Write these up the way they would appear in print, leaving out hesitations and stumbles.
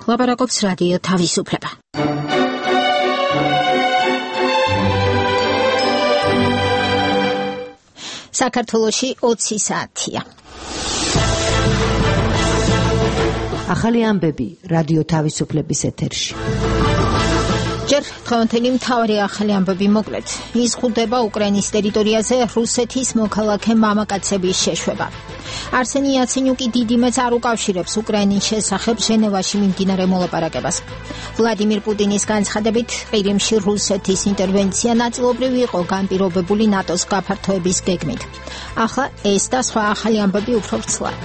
ლაპარაკობს რადიო თავისუფლება. საქართველოში 20 საათია. ახალი ამბები რადიო თავისუფლების ეთერში. ჯერ დღევანდელი მთავარი ახალი ამბები მოკლედ. იზღუდება უკრაინის ტერიტორიაზე რუსეთის მოქალაქე მამაკაცების შეშვება. არსენი იაცენიუკი დიდი მეც არ უკავშირებს უკრაინის შესახებ ჟენევაში მიმდინარე მოლაპარაკებას. ვლადიმირ პუტინის განცხადებით, ყირიმში რუსეთის ინტერვენცია ნაწილობრივ იყო განპირობებული ნატოს გაფართოების გეგმით. ახლა ეს და სხვა ახალი ამბები უფრო ვრცლად.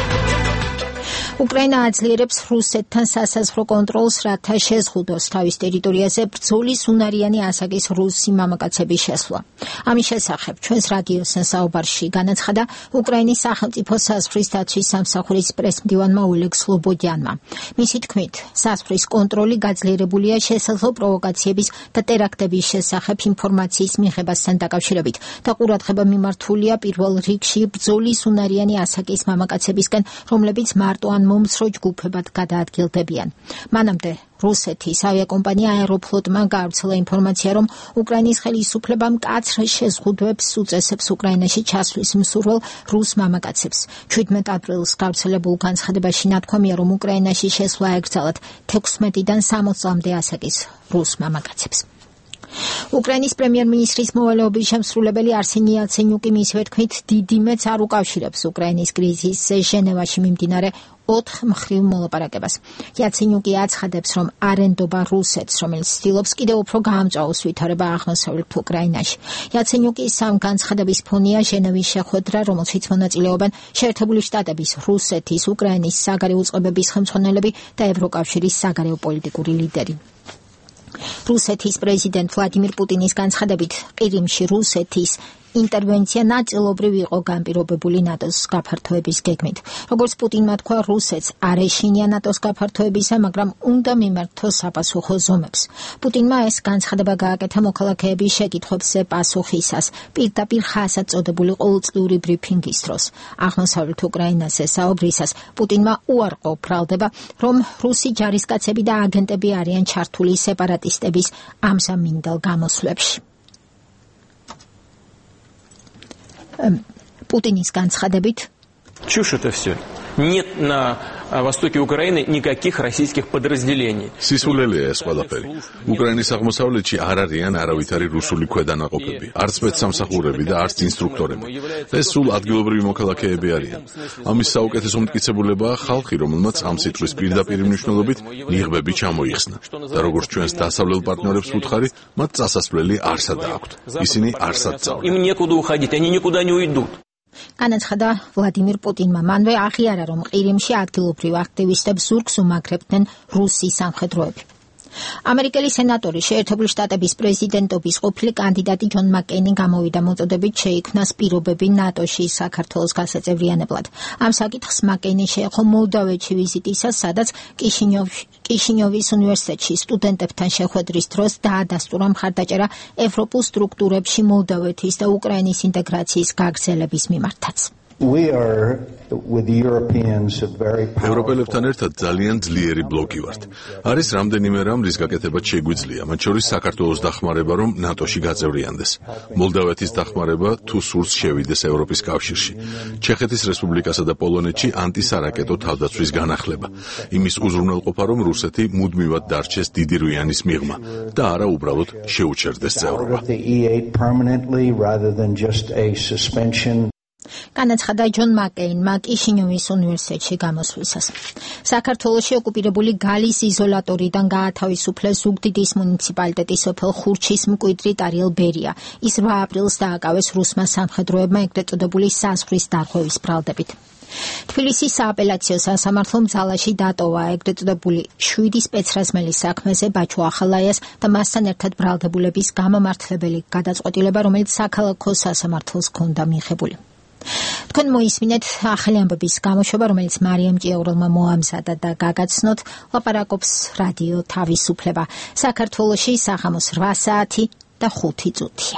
უკრაინა აძლიერებს რუსეთთან სასაზღვრო კონტროლს, რათა შეზღუდოს თავის ტერიტორიაზე ბრძოლის უნარიანი ასაკის რუსი მამაკაცების შესვლა. ამის შესახებ ჩვენს რადიოსთან საუბარში განაცხადა უკრაინის სახელმწიფო საზღვრის დაცვის სამსახურის პრესმდივანმა ოლეგ სლობოდიანმა. მისი თქმით, საზღვრის კონტროლი გაძლიერებულია შესაძლო პროვოკაციების და ტერაქტების შესახებ ინფორმაციის მიღებასთან დაკავშირებით და ყურადღება მიმართულია პირველ რიგში ბრძოლის უნარიანი ასაკის მამაკაცებისგან, რომლებიც მარტო ან მომცრო ჯგუფებად გადაადგილდებიან. მანამდე რუსეთის ავიაკომპანია აეროფლოტმა გაავრცელა ინფორმაცია, რომ უკრაინის ხელისუფლებამ მკაცრ შეზღუდვებს უწესებს უკრაინაში ჩასვლის მსურველ რუს მამაკაცებს. 17 აპრილს გავრცელებულ განცხადებაში ნათქვამია, რომ უკრაინაში შესვლა ეკრძალათ 16-დან 60-მდე ასაკის რუს მამაკაცებს. უკრაინის პრემიერ-მინისტრის მოვალეობის შემსრულებელი არსენი იაცენიუკი მისივე თქმით, დიდი მეც არ უკავშირებს უკრაინის კრიზისზე ჟენევაში მიმდინარე 4 მხრივ მოლაპარაკებას. იაცენიუკი აცხადებს, რომ არ ენდობა რუსეთს, რომელიც ცდილობს კიდევ უფრო გაამწვაოს ვითარება აღმოსავლეთ უკრაინაში. იაცენიუკის ამ განცხადების ფონია ჟენევის შეხვედრა, რომელშიც მონაწილეობენ შეერთებული შტატების, რუსეთის, უკრაინის საგარეო უწყებების ხელმძღვანელები და ევროკავშირის საგარეო პოლიტიკური ლიდერი. რუსეთის პრეზიდენტ ვლადიმირ პუტინის განცხადებით, ყირიმში რუსეთის ინტერვენცია ნაწილობრივ იყო განპირობებული ნატოს გაფართოების გეგმით. როგორც პუტინმა თქვა, რუსეთს არ ეშინია ნატოს გაფართოებისა, მაგრამ უნდა მიმართოს საპასუხო ზომებს. პუტინმა ეს განცხადება გააკეთა მოქალაქეების შეკითხვებზე პასუხისას, პირდაპირ ხასად წოდებული ყოველწლიური ბრიფინგის დროს. აღმოსავლეთ უკრაინაზე საუბრისას პუტინმა უარყო ბრალდება, რომ რუსი ჯარისკაცები და აგენტები არიან ჩართული სეპარატისტების ამსამინდელ გამოსვლებში. Путиნის განცხადებით, чушь это все. Нет на востоке Украины никаких российских подразделений. სისულელია ეს ყველაფერი. უკრაინის აღმოსავლეთში არ არიან არავითარი რუსული ქვედანაყოფები, არც სპეცსამსახურები და არც ინსტრუქტორები. ეს სულ ადგილობრივი მოქალაქეები არიან. ამის საუკეთესო მტკიცებულებაა ხალხი, რომელმაც ამ სიტყვის პირდაპირ მნიშვნელობით ნიღბები ჩამოიხსნა. და როგორც ჩვენს დასავლელ პარტნიორებს ვუთხარი, მათ წასასვლელი არსად აქვთ. ისინი არსად წავენ. Им некуда уходить, они никуда не уйдут. განაცხადა ვლადიმირ პუტინმა. მანვე აღიარა, რომ ყირიმში ადგილობრივ აქტივისტებს ზურგს უმაგრებდნენ რუსი სამხედროები. ამერიკელი სენატორი შეერთებული შტატების პრეზიდენტობის ყოფილი კანდიდატი ჯონ მაკეინი გამოვიდა მოწოდებით შეიქმნას პირობები ნატოში საქართველოს გასაწევრიანებლად. ამ საკითხს მაკეინი შეეხო მოლდავეთში ვიზიტისას, სადაც კიშინიოვის უნივერსიტეტში სტუდენტებთან შეხვედრის დროს დაადასტურა მხარდაჭერა ევროპულ სტრუქტურებში მოლდავეთის და უკრაინის ინტეგრაციის გაგრძელების მიმართაც. ევროპელებთან ერთად ძალიან ძლიერი ბლოკი ვართ. არის რამდენიმე რამ, რის გაკეთებაც შეგვიძლია, მათ შორის საქართველოს დახმარება, რომ ნატოში გაწევრიანდეს. მოლდავეთის დახმარება, თუ სურს შევიდეს ევროპის კავშირში. ჩეხეთის რესპუბლიკასა და პოლონეთში ანტისარაკეტო თავდაცვის განახლება. იმის უზრუნველყოფა, რომ რუსეთი მუდმივად დარჩეს დიდი რუიანის მიღმა და არა უბრალოდ შეუჩერდეს წევრობა. განაცხადა ჯონ მაკეინმა კიშინიოვის უნივერსიტეტში გამოსვლისას. საქართველოში ოკუპირებული გალის იზოლატორიდან გაათავისუფლეს ზუგდიდის მუნიციპალიტეტის სოფელ ხურჩის მკვიდრი ტარიელ ბერია. ის 8 აპრილს დააკავეს რუსმა სამხედროებმა ეგრეთ წოდებული საზღვრის დარღვევის ბრალდებით. თბილისის სააპელაციო სასამართლომ ძალაში დატოვა ეგრეთ წოდებული 7 სპეცრაზმელის საქმეზე ბაჩუ ახალაიას და მასთან ერთად ბრალდებულების გამამართლებელი გადაწყვეტილება, რომელიც საქალაქო სასამართლოს ჰქონდა მიღებული. თქვენ მოისმინეთ ახალი ამბების გამოშვება, რომელიც მარიამ ჭიაურელმა მოამზადა და გაგაცნოთ. ლაპარაკობს რადიო თავისუფლება. საქართველოში საღამოს 8 საათი და 5 წუთია.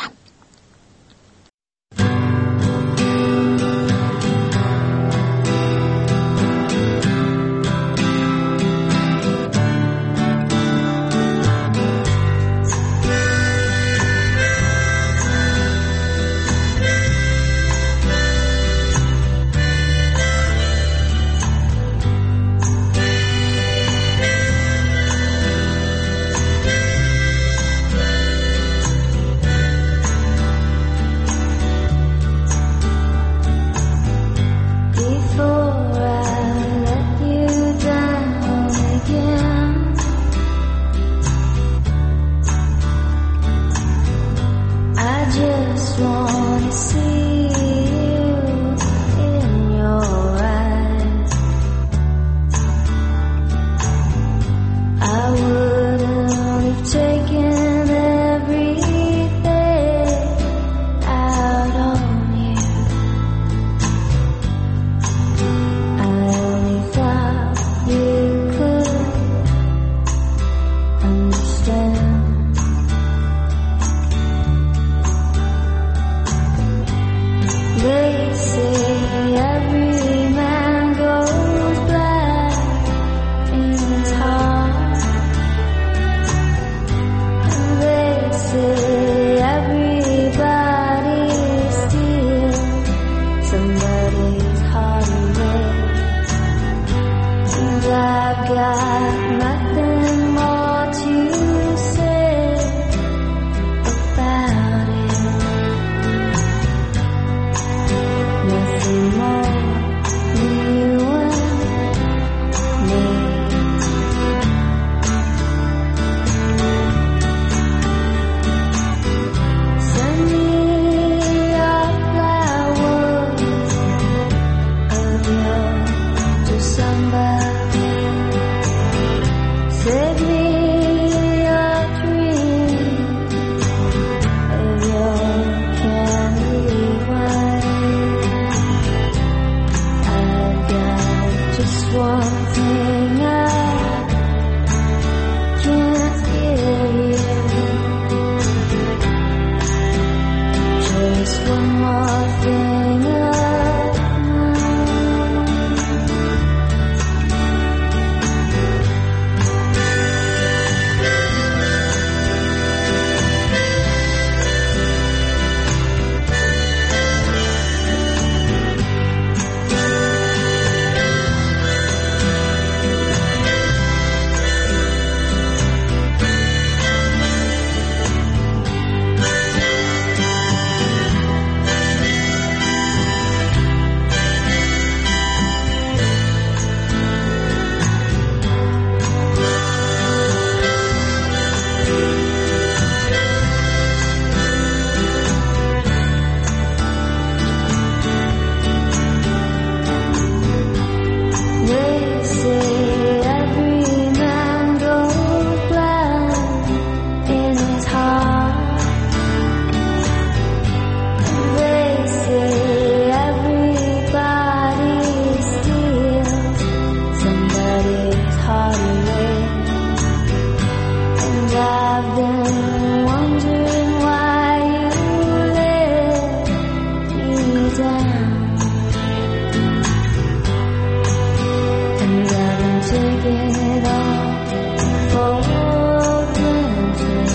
down, and I don't take it all for granted.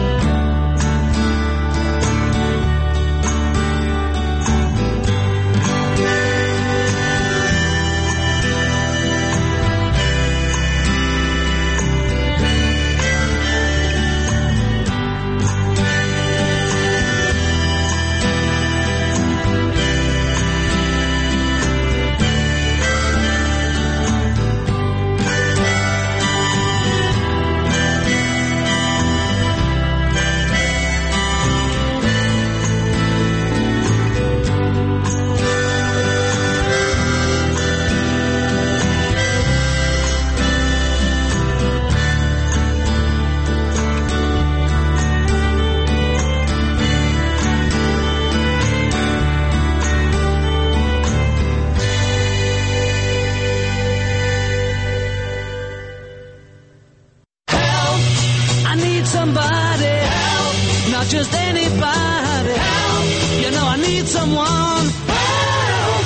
Somebody help, not just anybody help. You know I need someone help.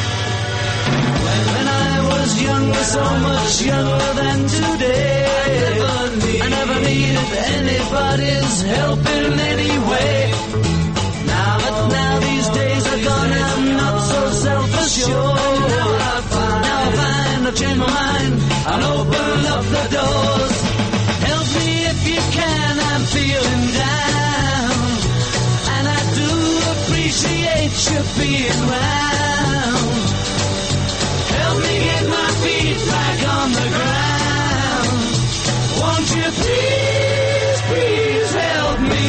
When I was younger, so much younger than today, I never needed anybody's help in any way. But now these days are gone, I'm not so self-assured. Now I find I've changed my mind, I'll open up the doors. Help me if you can, I'm feeling down, and I do appreciate you being round. Help me get my feet back on the ground. Won't you please, please help me?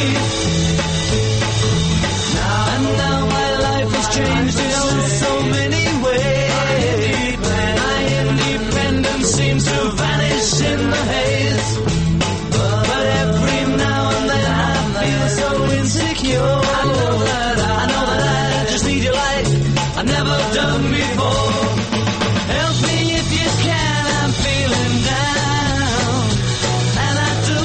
Now my life has changed in so many ways. My independence seems to vanish in the haze. But every now and then I feel so insecure. I know that I just need your light I've never done before. Help me if you can, I'm feeling down, and I do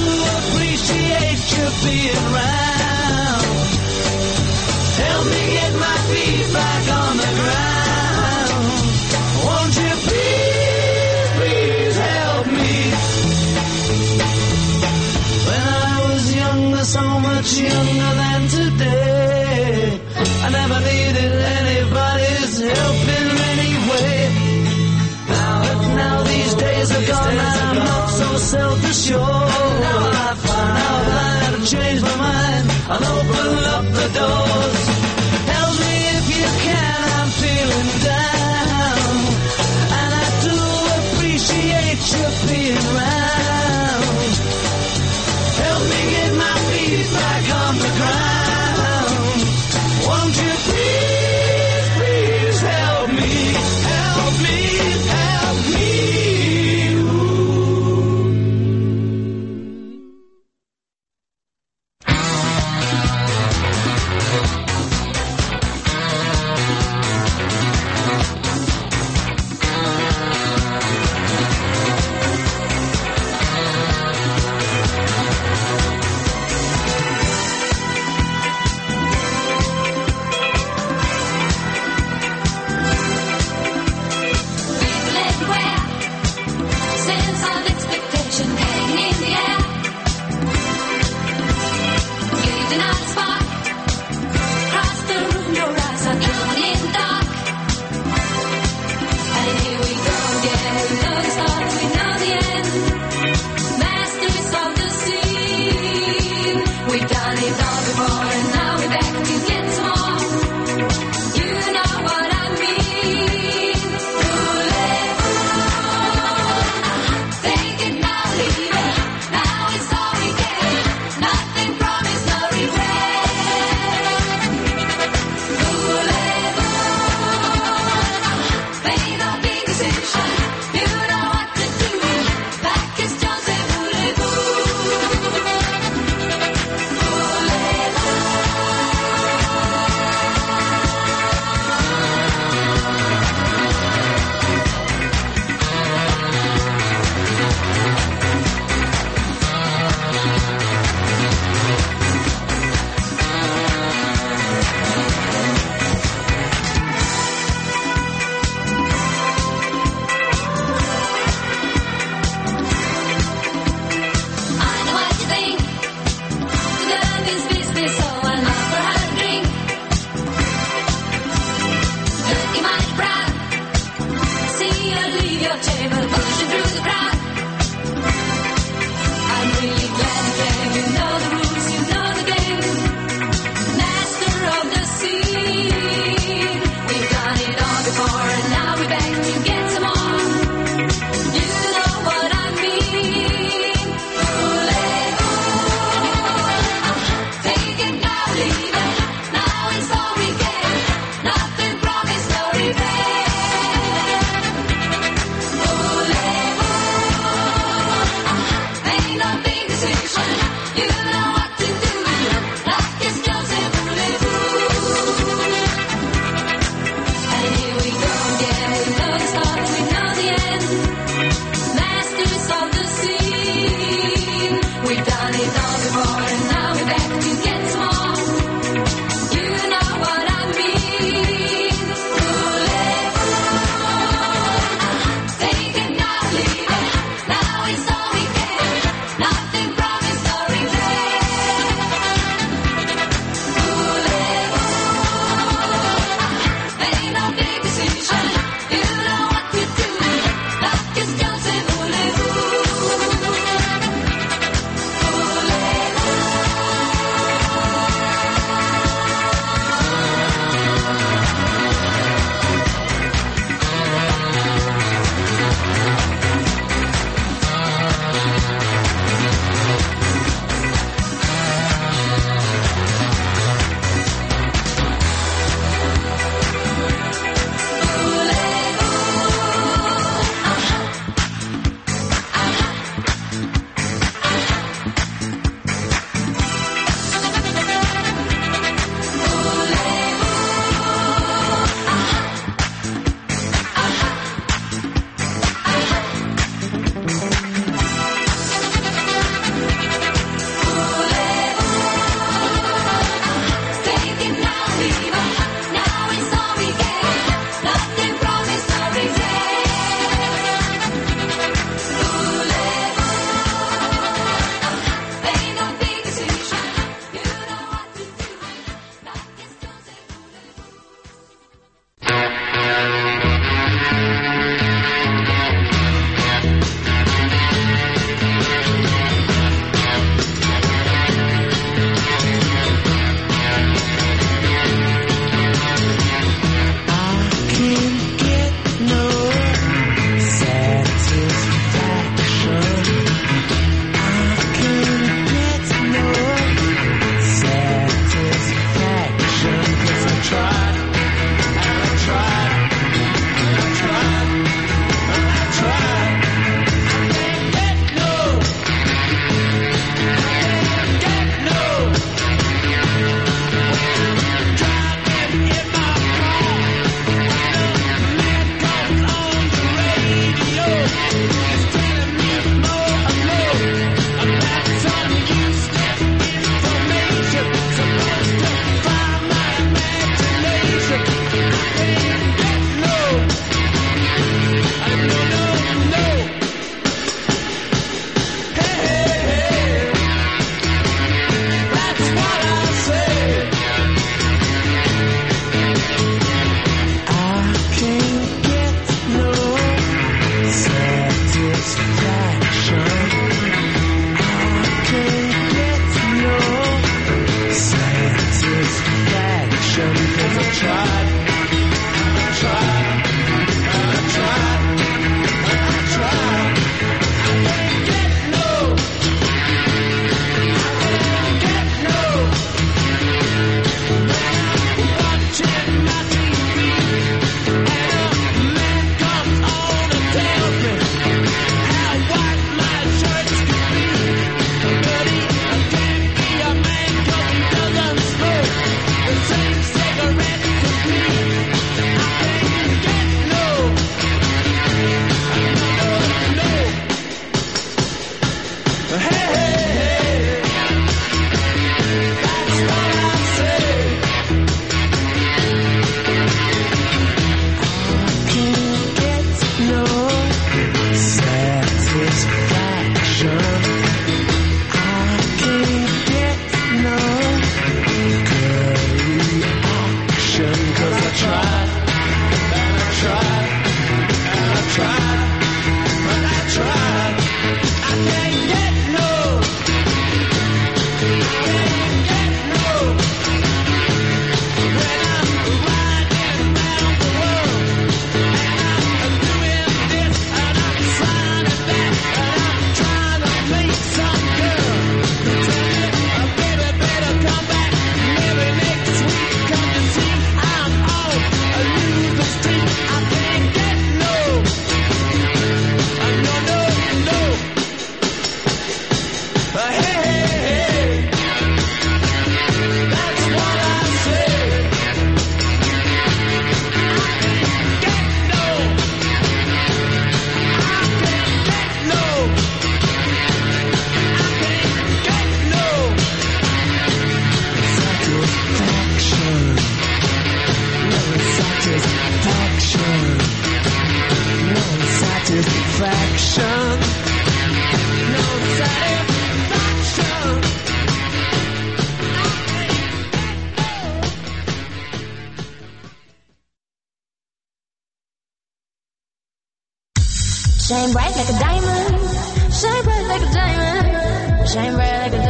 Shine bright like a diamond. Shine bright like a diamond. Shine bright like a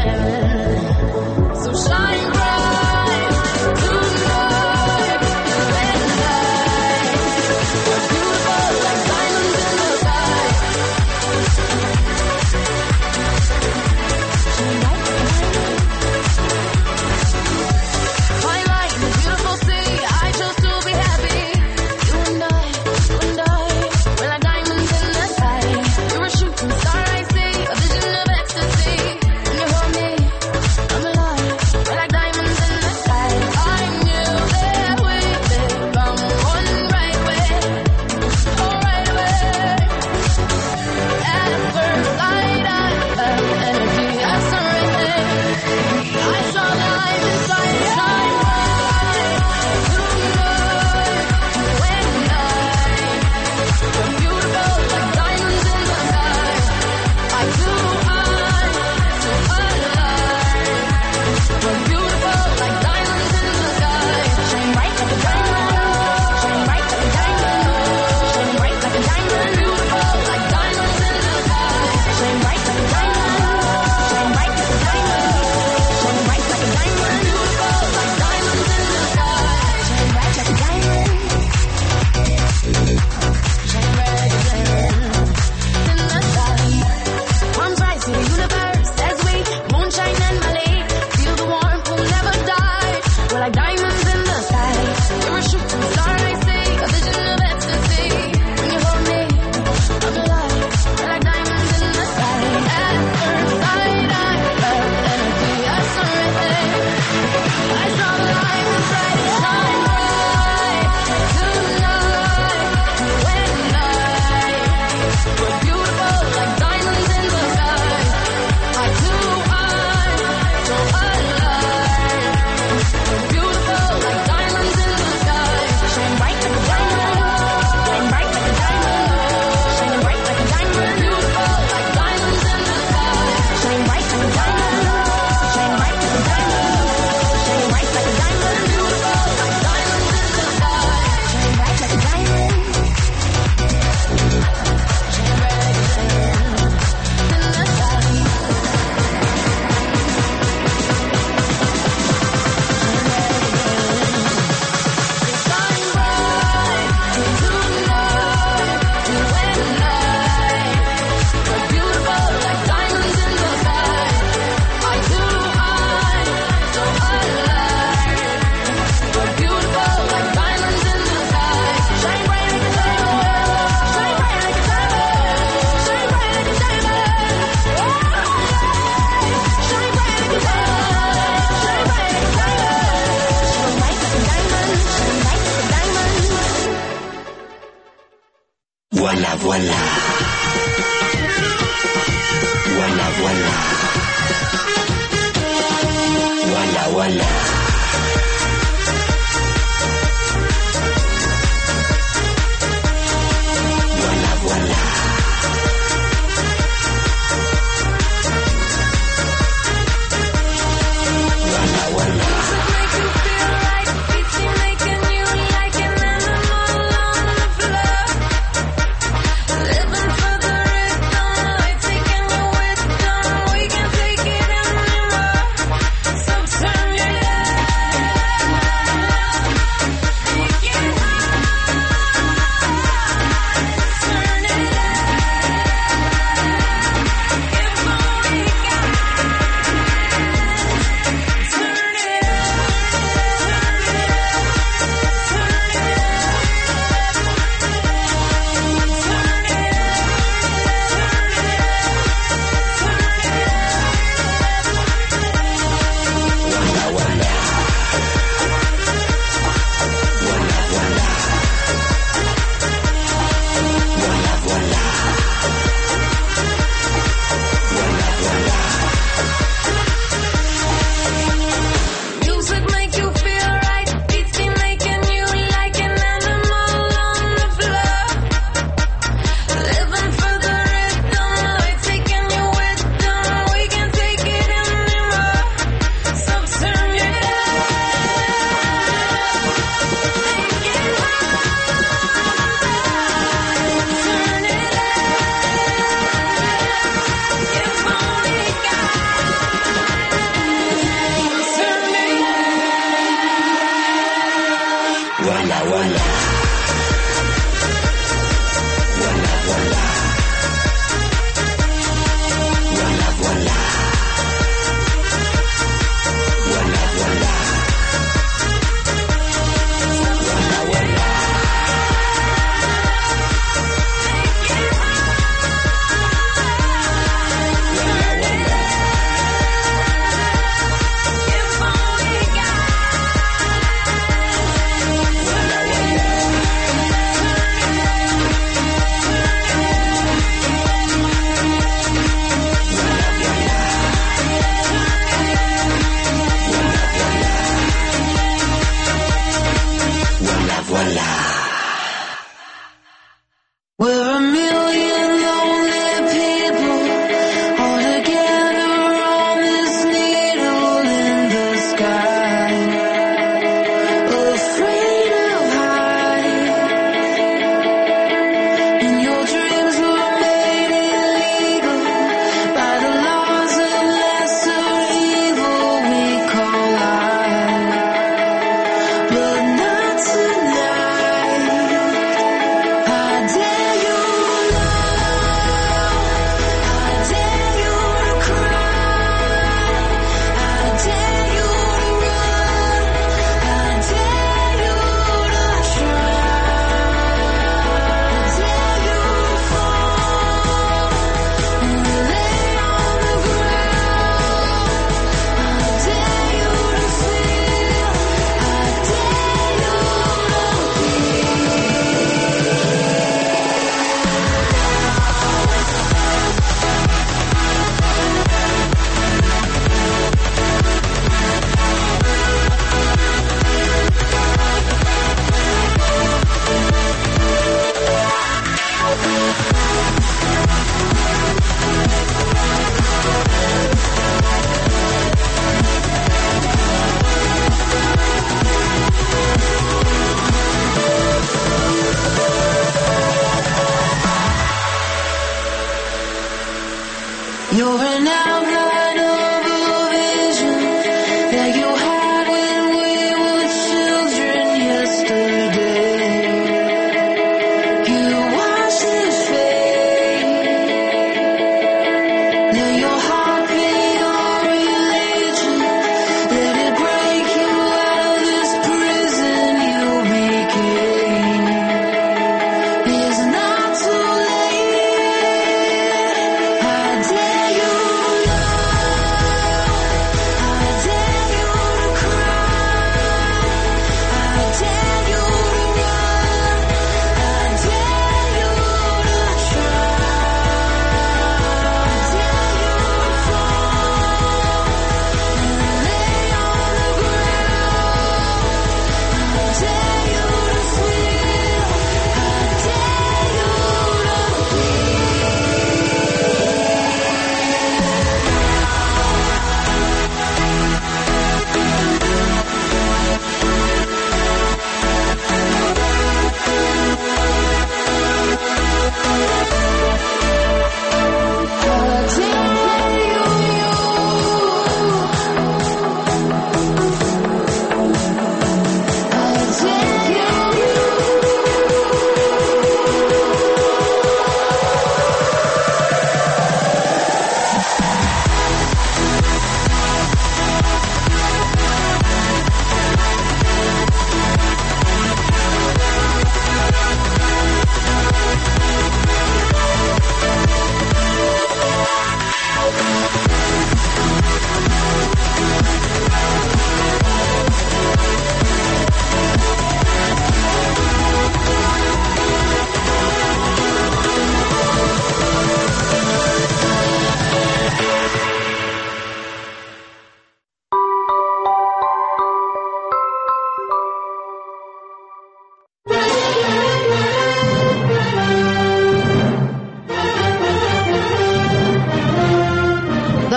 diamond. So shine bright tonight. Red light. Beautiful like diamonds in the sky. Shine bright like a diamond. Twilight in the beautiful sea. I chose to be happy. You and I, we're like diamonds in the sky. You're a shooting star I see, a vision of ecstasy. When you hold me, Voilà, voilà. Voilà, voilà. Voilà, voilà. Voilà, voilà. Voilà, voilà.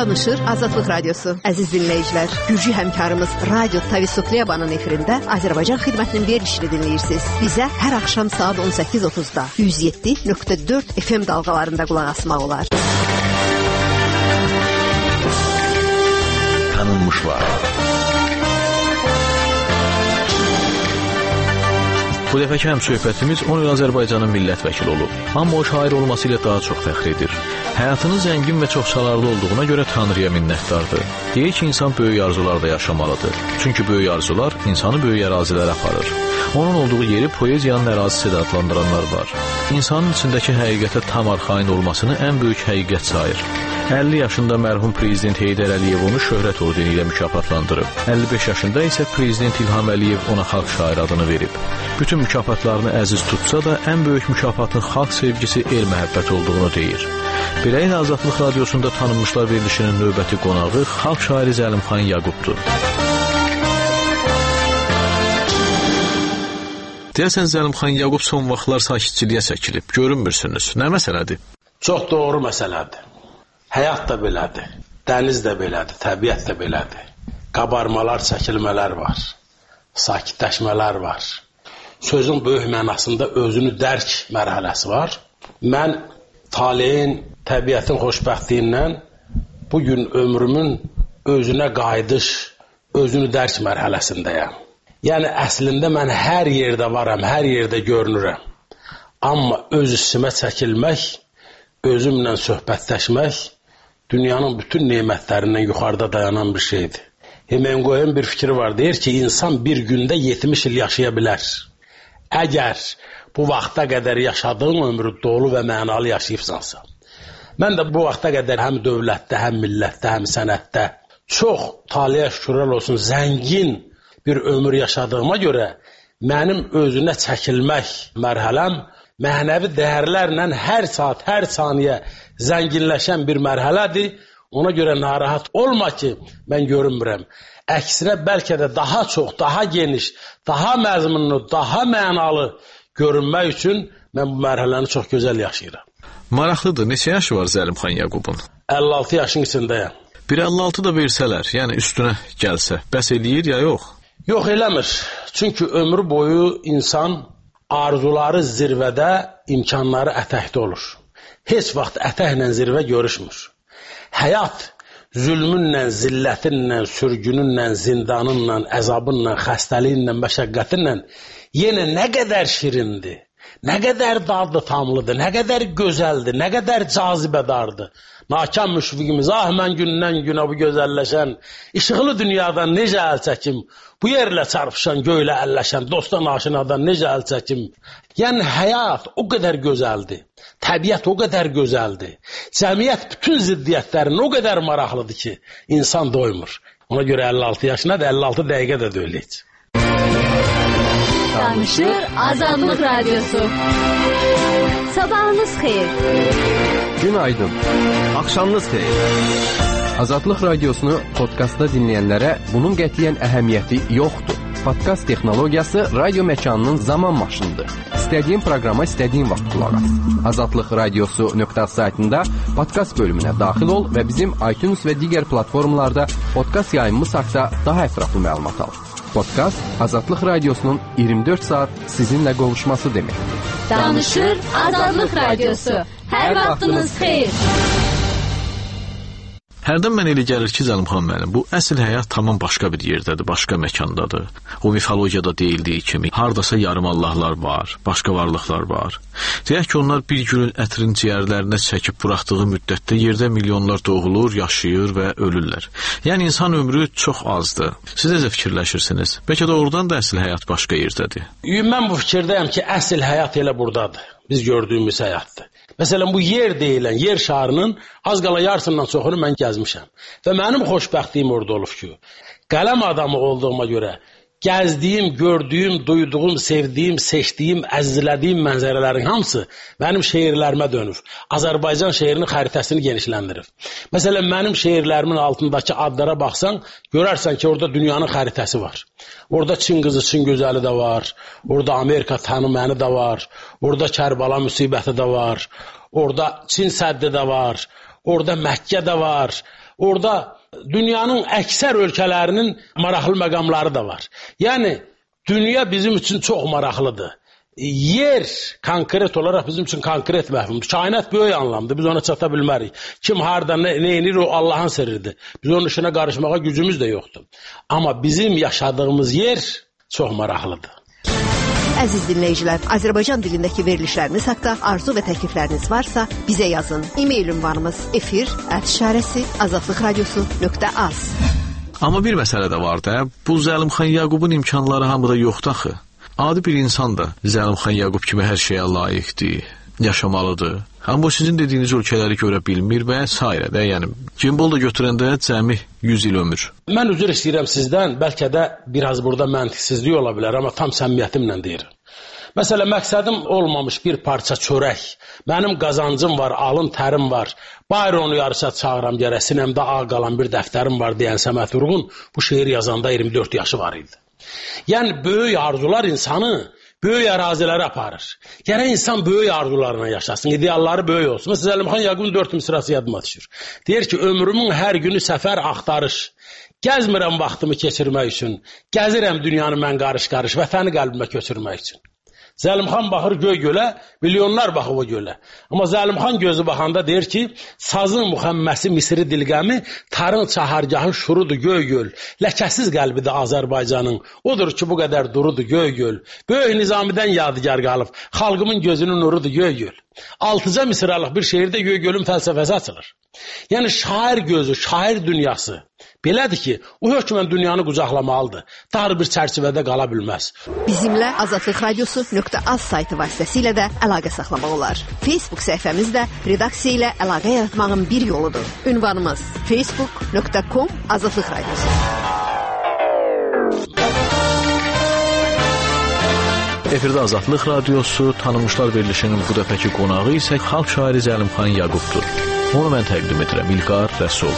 Danışır Azadlıq Radiosu. Əziz dinləyicilər, Gürcü həmkarımız Radio Tavisukliyabanın efirində Azərbaycan xidmətinin verilişini dinləyirsiniz. Bizə hər axşam saat 18:30-da 107.4 FM dalğalarında qulaq asmaq olar. Tanınmışlar. Bu dəfəki həmsöhbətimiz 10 il Azərbaycanın millət vəkili olub. Amma o şair olması ilə daha çox fəxr edir. Həyatının zəngin və çoxçalarlı olduğuna görə Tanrıya minnətdardır. Deyir ki, insan böyük arzularda yaşamalıdır. Çünki böyük arzular insanı böyük ərazilərə aparır. Onun olduğu yeri poeziyanın ərazisi də adlandıranlar var. İnsanın içindəki həqiqətə tam arxain olmasını ən böyük həqiqət sayır. 50 yaşında mərhum prezident Heydər Əliyev onu şöhrət ordeni ilə mükafatlandırıb. 55 yaşında isə prezident İlham Əliyev ona xalq şair adını verib. Bütün mükafatlarını əziz tutsa da ən böyük mükafatın xalq sevgisi, el məhəbbət olduğunu deyir. Beləliklə Azadlıq Radiosunda tanınmışlar verilişinin növbəti qonağı xalq şairi Zəlimxan Yaqubdur. Deyəsən Zəlimxan Yaqub son vaxtlar sakitçiliyə çəkilib. Görünmürsünüz. Nə məsələdir? Çox doğru məsələdir. Həyat da belədir. Dəniz də belədir. Təbiət də belədir. Qabarmalar, çəkilmələr var. Sakitləşmələr var. Sözün böyük mənasında özünü dərk mərhələsi var. Mən taleyin, təbiətin xoşbəxtliyindən bugün ömrümün özünə qayıdış, özünü dərk mərhələsindəyəm. Yəni əslində mən hər yerdə varam, hər yerdə görünürəm. Amma öz üstümə çəkilmək, özümlə söhbətləşmək dünyanın bütün nemətlərindən yuxarıda dayanan bir şeydir. Hemingway'ın bir fikri var, deyir ki, insan bir gündə 70 il yaşaya bilər. Əgər bu vaxta qədər yaşadığın ömrü dolu və mənalı yaşayıbsansa. Mən də bu vaxta qədər həm dövlətdə, həm millətdə, həm sənətdə çox taliyə şükürlər olsun zəngin bir ömür yaşadığıma görə mənim özünə çəkilmək mərhələm mənəvi dəyərlərlə hər saat, hər saniyə zənginləşən bir mərhələdir. Ona görə narahat olma ki, mən görünmürəm. Əksinə bəlkə də daha çox, daha geniş, daha məzmunlu, daha mənalı görünmək üçün mən bu mərhələni çox gözəl yaşayıram. Maraqlıdır. Neçə yaşı var Zəlimxan Yaqubun? 56 yaşın içindəyəm. Bir 56 da versələr, yəni üstünə gəlsə, bəs eləyir ya yox? Yox, eləmir. Çünki ömrü boyu insan arzuları zirvədə, imkanları ətəkdə olur. Heç vaxt ətəklə zirvə görüşmür. Həyat zülmünlə, zillətinlə, sürgününlə, zindanınla, əzabınla, xəstəliyinlə, məşəqqətinlə yenə nə qədər şirindir, nə qədər dadlı tamlıdır, nə qədər gözəldir, nə qədər cazibədardır. Nakam müşfiqimiz, ah mən gündən günə bu gözəlləşən, işıqlı dünyadan necə əl çəkim, bu yerlə çarpışan, göylə əlləşən, dostdan aşinadan necə əl çəkim. Yəni həyat o qədər gözəldir, təbiət o qədər gözəldir, cəmiyyət bütün ziddiyyətlərin o qədər maraqlıdır ki, insan doymur. Ona görə 56 yaşına da 56 dəqiqə də deyiləcək. Danışır Azadlıq Radiosu. Sabahınız xeyir. Günaydın. Axşamınız xeyir. Azadlıq Radiosunu podkastda dinləyənlərə bunun qətiyyən əhəmiyyəti yoxdur. Podkast texnologiyası radio məkanının zaman maşınıdır. İstədiyin proqrama istədiyin vaxt qulaq as. Azadlıqradiosu.az saytında podkast bölümünə daxil ol və bizim iTunes və digər platformalarda podkast yayımımız haqqında daha ətraflı məlumat al. Podkast Azadlıq Radiosunun 24 saat sizinlə qovuşması deməkdir. Danışır Azadlıq Radiosu. Hər vaxtınız xeyir. Hərdən mən elə gəlir ki, Zəlimxan müəllim, bu əsl həyat tamam başqa bir yerdədir, başqa məkandadır. O mifologiyada deyildiyi kimi, hardasa yarım Allahlar var, başqa varlıqlar var. Deyək ki, onlar bir gülün ətrini ciyərlərinə çəkib buraxdığı müddətdə yerdə milyonlar doğulur, yaşayır və ölürlər. Yəni insan ömrü çox azdır. Siz necə fikirləşirsiniz? Bəlkə də oradan da əsl həyat başqa yerdədir. Mən bu fikirdəyəm ki, əsl həyat elə buradadır. Biz gördüyümüz həyatdır. Məsələn, bu yer deyilən, yer şarının az qala yarısından çoxunu mən gəzmişəm. Və mənim xoşbəxtliyim orada olub ki, qələm adamı olduğuma görə gəzdiyim, gördüyüm, duyduğum, sevdiyim, seçdiyim, əzizlədiyim mənzərələrin hamısı mənim şeirlərimə dönür. Azərbaycan şeirinin xəritəsini genişləndirir. Məsələn, mənim şeirlərimin altındakı adlara baxsan, görərsən ki, orada dünyanın xəritəsi var. Orada Çin qızı, Çin gözəli də var. Orada Amerika tanıməni də var. Orada Kərbala müsibəti də var. Orada Çin səddi də var. Orada Məkkə də var. Orada dünyanın əksər ölkələrinin maraqlı məqamları da var. Yəni, dünya bizim üçün çox maraqlıdır. Yer konkret olaraq bizim üçün konkret məhvumdur. Kainat böyük anlamdır, biz ona çata bilmərik. Kim harada nə edir o Allahın sirridir. Biz onun işinə qarışmağa gücümüz də yoxdur. Amma bizim yaşadığımız yer çox maraqlıdır. Əziz dinləyicilər, Azərbaycan dilindəki verilişlərimiz haqqında arzu və təklifləriniz varsa bizə yazın. E-mail ünvanımız efir@azadlıqradiosu.az. Amma bir məsələ də var da, bu Zəlimxan Yaqubun imkanları hamıda yoxdur axı. Adi bir insan da Zəlimxan Yaqub kimi hər şeyə layiqdir, yaşamalıdır. Amma o sizin dediyiniz ölkələri görə bilmir və s. də, yəni gimbal da götürəndə cəmi 100 il ömür. Mən üzr istəyirəm sizdən, bəlkə də biraz burada məntiqsizlik ola bilər, amma tam səmimiyyətimlə deyirəm. Məsələn, məqsədim olmamış bir parça çörək, mənim qazancım var, alın tərim var, bayır onu yarışa çağıram gərək, sinəmdə ağ qalan bir dəftərim var deyən Səməd Vurğun bu şeir yazanda 24 yaşı var idi. Yəni, böyük arzular insanı böyük ərazilərə aparır. Gərək insan böyük arzularına yaşasın, idealları böyük olsun. Məsələn, Zəlimxan Yaqubun 4 misrası yadıma düşür. Deyir ki, ömrümün hər günü səfər axtarış, gəzmirəm vaxtımı keçirmək üçün, gəzirəm dünyanı mən qarış-qarış, vətəni qəlbimə köçürmək üçün. Zəlimxan baxır göy-gölə, milyonlar baxır o gölə. Amma Zəlimxan gözü baxanda deyir ki, sazın müxəmməsi Misri dilqəmi, tarın çahargahı şurudur göy-göl, ləkəsiz qəlbidir Azərbaycanın, odur ki, bu qədər durudur göy-göl. Böyük Nizamidən yadigar qalıb, xalqımın gözünün nurudur göy-göl. 6 misralıq bir şeirdə göy-gölün fəlsəfəsi açılır. Yəni, şair gözü, şair dünyası belədir ki, o hökmən dünyanı qucaqlamalıdır. Dar bir çərçivədə qala bilməz. Bizimlə azadlıqradiosu.az saytı vasitəsilə də əlaqə saxlamaq olar. Facebook səhifəmiz də redaksiya ilə əlaqə yaratmağın bir yoludur. Ünvanımız facebook.com/azadlıqradiosu. Efirdə Azadlıq Radiosu, tanınmışlar verilişinin bu dəfəki qonağı isə xalq şairi Zəlimxan Yaqubdur. Onu mən təqdim edirəm, İlqar Rəsul.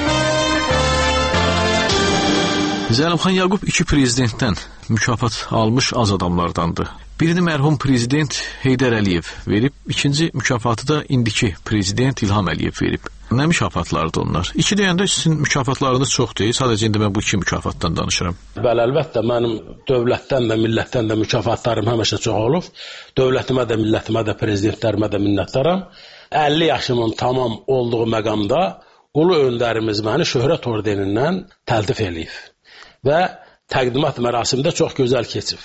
Zəlimxan Yaqub 2 prezidentdən mükafat almış az adamlardandır. Birini mərhum prezident Heydər Əliyev verib, ikinci mükafatı da indiki prezident İlham Əliyev verib. Nə mükafatlardır onlar? İki deyəndə sizin mükafatlarınız çox deyil, sadəcə indi mən bu 2 mükafatdan danışıram. Bəli, əlbəttə, mənim dövlətdən də, millətdən də mükafatlarım həmişə çox olub. Dövlətimə də, millətimə də, prezidentlərimə də minnətdaram. 50 yaşımın tamam olduğu məqamda ulu öndərimiz məni şöhrət ordenindən təltif eləyib. Və təqdimat mərasimdə çox gözəl keçib.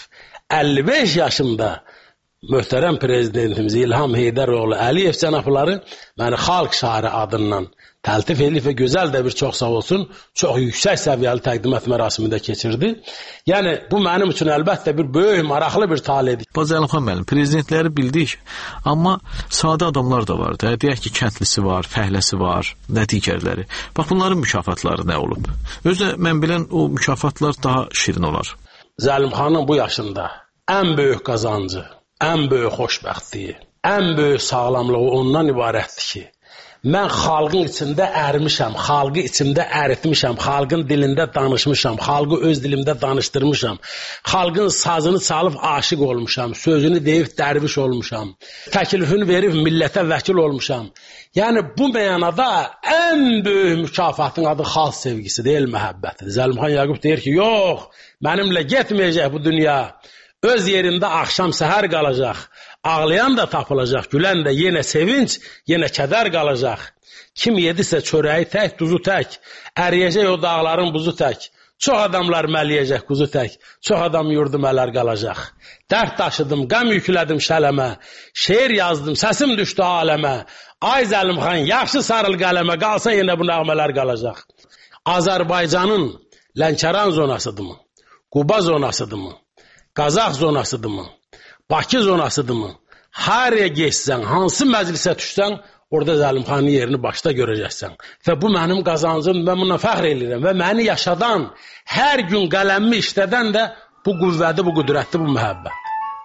55 yaşımda möhtərəm prezidentimiz İlham Heydəroğlu Əliyev cənabları məni xalq şairi adından təltif edib və gözəl də bir çox sağ olsun, çox yüksək səviyyəli təqdimat mərasimində keçirdi. Yəni, bu mənim üçün əlbəttə bir böyük, maraqlı bir taledir. Zəlimxan müəllim, prezidentləri bildik, amma sadə adamlar da var da. Deyək ki, kəndlisi var, fəhləsi var, nə digərləri. Bax, bunların mükafatları nə olub? Özdə mən bilən o mükafatlar daha şirin olar. Zəlimxanın bu yaşında ən böyük qazancı, ən böyük xoşbəxtliyi, ən böyük sağlamlığı ondan ibarətdir ki, mən xalqın içində ərmişəm, xalqı içimdə əritmişəm, xalqın dilində danışmışam, xalqı öz dilimdə danışdırmışam, xalqın sazını çalıb aşiq olmuşam, sözünü deyib dərviş olmuşam, təklifini verib millətə vəkil olmuşam. Yəni, bu mənada ən böyük mükafatın adı xalq sevgisi deyil, məhəbbətidir. Zəlimxan Yaqub deyir ki, yox, mənimlə getməyəcək bu dünya, öz yerində axşam səhər qalacaq, ağlayan da tapılacaq, gülən də yenə sevinç, yenə kədər qalacaq. Kim yedisə çörəyi tək, duzu tək, əriyəcək o dağların buzu tək. Çox adamlar məliyəcək quzu tək, çox adam yurdu mələr qalacaq. Dərd daşıdım, qəm yüklədim şələmə, şeir yazdım, səsim düşdü aləmə. Ay Zəlimxan, yaxşı sarıl qələmə, qalsa yenə bu nəğmələr qalacaq. Azərbaycanın Lənkəran zonasıdırmı? Quba zonasıdırmı? Qazax zonasıdırmı? Bakı zonasıdırmı? Haraya geçsən, hansı məclisə düşsən, orada Zəlimxanın yerini başda görəcəksən. Və bu mənim qazancım, mən buna fəxr edirəm. Və məni yaşadan, hər gün qələmimi işlədən də bu qüvvədir, bu qüdrətdir, bu məhəbbət.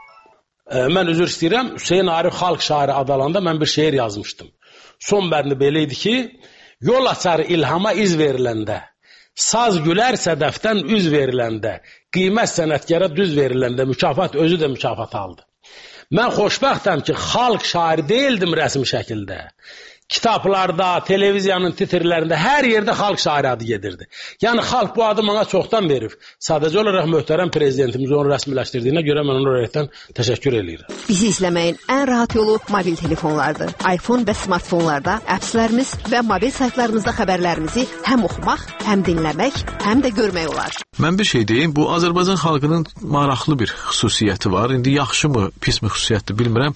Mən üzr istəyirəm, Hüseyin Arif xalq şairi adalanda mən bir şeir yazmışdım. Son bəndi belə idi ki, yol açar ilhama iz veriləndə, saz gülər sədəfdən üz veriləndə, qiymət sənətkara düz veriləndə mükafat özü də mükafat aldı. Mən xoşbəxtəm ki, xalq şairi deyildim rəsmi şəkildə. kitablarda, televiziyanın titrlərində, hər yerdə xalq şairi adı gedirdi. Yəni xalq bu adı mənə çoxdan verib. Sadəcə olaraq möhtərəm prezidentimiz onu rəsmiləşdirdiyinə görə mən ona ürəkdən təşəkkür edirəm. Bizi izləməyin ən rahat yolu mobil telefonlardır. iPhone və smartfonlarda appslərimiz və mobil saytlarımızda xəbərlərimizi həm oxumaq, həm dinləmək, həm də görmək olar. Mən bir şey deyim, bu Azərbaycan xalqının maraqlı bir xüsusiyyəti var. İndi yaxşı mı, pis mi xüsusiyyətdir bilmirəm.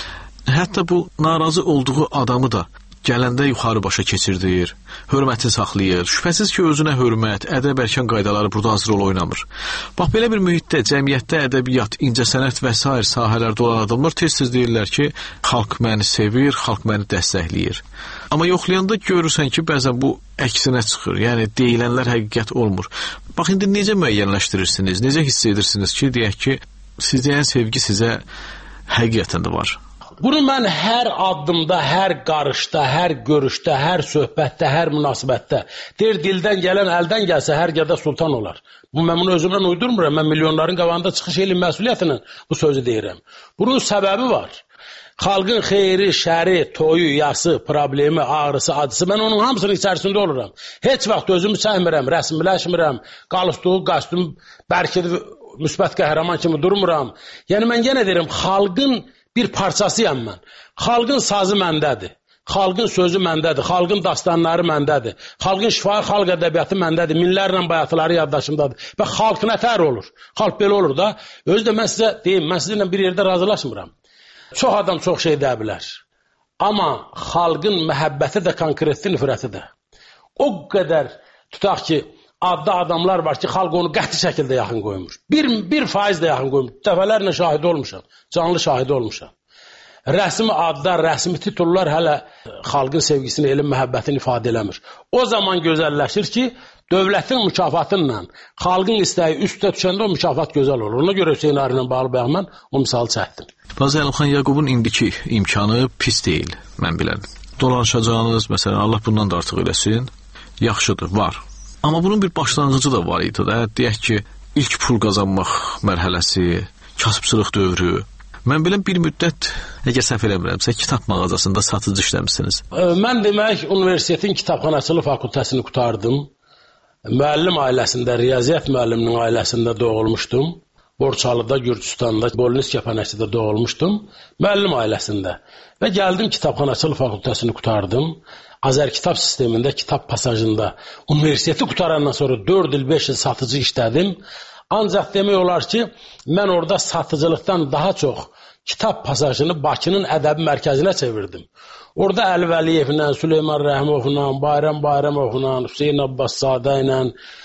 Hətta bu narazı olduğu adamı da gələndə yuxarı başa keçirdir, hörmətini saxlayır. Şübhəsiz ki, özünə hörmət, ədəb erkən qaydaları burada az rol oynamır. Bax, belə bir mühitdə, cəmiyyətdə ədəbiyyat, incəsənət və s. sahələrdə olan adamlar tez-tez deyirlər ki, xalq məni sevir, xalq məni dəstəkləyir. Amma yoxlayanda görürsən ki, bəzən bu əksinə çıxır. Yəni, deyilənlər həqiqət olmur. Bax, indi necə müəyyənləşdirirsiniz, necə hiss edirsiniz ki, deyək ki, siz deyən sevgi sizə həqiqətən də var. Bunu mən hər addımda, hər qarışda, hər görüşdə, hər söhbətdə, hər münasibətdə deyir, dildən gələn əldən gəlsə hər gədə sultan olar. Mən bunu özümdən uydurmuram. Mən milyonların qabağında çıxış elin məsuliyyətlə bu sözü deyirəm. Bunun səbəbi var. Xalqın xeyri, şəri, toyu, yası, problemi, ağrısı, acısı, mən onun hamısının içərisində oluram. Heç vaxt özümü çəkmirəm, rəsmiləşmirəm, qalıstuğu, qastumu bərkidib müsbət qəhrəman kimi durmuram. Yəni mən yenə deyirəm, xalqın bir parçasıyam mən. Xalqın sazı məndədir. Xalqın sözü məndədir. Xalqın dastanları məndədir. Xalqın şifahi xalq ədəbiyyatı məndədir. Minlərlə bayatıları yaddaşımdadır. Və xalq nətər olur? Xalq belə olur da. Özü də mən sizə deyim, mən sizinlə bir yerdə razılaşmıram. Çox adam çox şey deyə bilər. Amma xalqın məhəbbəti də, konkretli nifrəti də. O qədər tutaq ki, adda adamlar var ki, xalq onu qəti şəkildə yaxın qoymur. 1% də yaxın qoymur. Dəfələrlə şahid olmuşam. Canlı şahid olmuşam. Rəsmi adlar, rəsmi titullar hələ xalqın sevgisini, elm məhəbbətini ifadə eləmir. O zaman gözəlləşir ki, dövlətin mükafatı ilə xalqın istəyi üstə düşəndə o mükafat gözəl olur. Ona görə Hüseyn Ari ilə bağlı bayaq mən o misalı çəkdim. Bazı Əlimxan Yaqubun indiki imkanı pis deyil, mən bilən. Dolanışacağınız, məsələn, Allah bundan da artıq eləsin, yaxşıdır, var. Amma bunun bir başlanğıcı da var idi da. Deyək ki, ilk pul qazanmaq mərhələsi, kasıbçılıq dövrü. Mən bilən bir müddət, əgər səhv eləmirəmsə, kitab mağazasında satıcı işləmişsiniz. Mən demək, universitetin kitabxanaçılıq fakültəsini qutardım. Müəllim ailəsində, riyaziyyat müəlliminin ailəsində doğulmuşdum. Borçalıda, Gürcüstanda, Bolnis kəpənəkdə doğulmuşdum. Müəllim ailəsində. Və gəldim kitabxanaçılıq fakültəsini qutardım. Azərkitab sistemində, kitab pasajında universiteti qutarandan sonra 4 il, 5 il satıcı işlədim. Ancaq demək olar ki, mən orada satıcılıqdan daha çox kitab pasajını Bakının ədəbi mərkəzinə çevirdim. Orada Əli Vəliyevlə, Süleyman Rəhmovla, Bayram Bayramovla, Hüseyn Abbas Sadə ilə,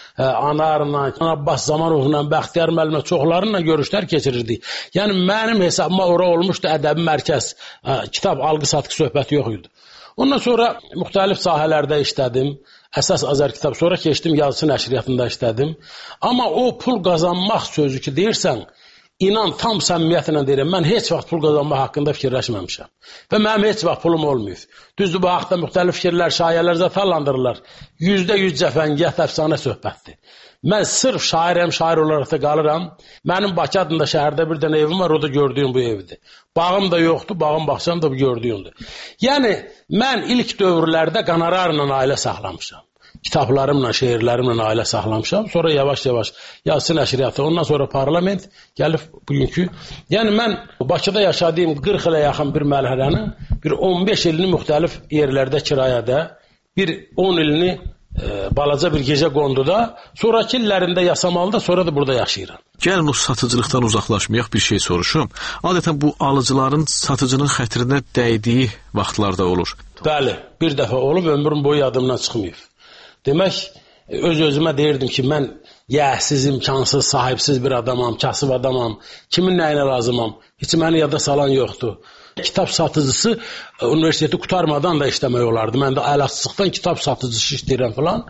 Anarla, Abbas Zamanovla, Bəxtiyar müəllimlə çoxlarıyla görüşlər keçirirdik. Yəni mənim hesabıma ora olmuşdu ədəbi mərkəz, kitab alqı-satqı söhbəti yox idi. Ondan sonra müxtəlif sahələrdə işlədim. Əsas Azərkitab, sonra keçdim yazıçı nəşriyyatında işlədim. Amma o pul qazanmaq sözü ki deyirsən, inan tam səmimiyyətlə deyirəm, mən heç vaxt pul qazanmaq haqqında fikirləşməmişəm. Və mənim heç vaxt pulum olmayıb. Düzdür, bu haqda müxtəlif fikirlər, şayələr zətallandırırlar. %100 cəfəngiyyət, əfsanə söhbətdir. Mən sırf şairəm, şair olaraq da qalıram. Mənim Bakı adında şəhərdə bir dənə evim var, o da gördüyüm bu evdir. Bağım da yoxdur, bağım baxsam da bu gördüyümdür. Yəni, mən ilk dövrlərdə qanararla ailə saxlamışam. Kitablarımla, şeirlərimlə ailə saxlamışam. Sonra yavaş-yavaş yazıçı nəşriyyatı, ondan sonra parlament gəlib bugünkü. Yəni, mən Bakıda yaşadığım 40 ilə yaxın bir mərhələnin bir 15 ilini müxtəlif yerlərdə kirayədə, bir 10 ilini balaca bir gecə qonduda, sonraki illərində Yasamalıda, sonra da burada yaşayıram. Gəlin o satıcılıqdan uzaqlaşmayaq, bir şey soruşum. Adətən bu alıcıların satıcının xətrinə dəydiyi vaxtlarda olur. Bəli, bir dəfə olub, ömrüm boyu yadımdan çıxmayıb. Demək, öz-özümə deyirdim ki, mən yəhsiz, imkansız, sahibsiz bir adamam, kasıb adamam, kimin nəyinə lazımam, heç məni yada salan yoxdur. Kitab satıcısı universiteti qutarmadan da işləmək olardı. Mən də əl-açıqdan kitab satıcısı işləyirəm falan.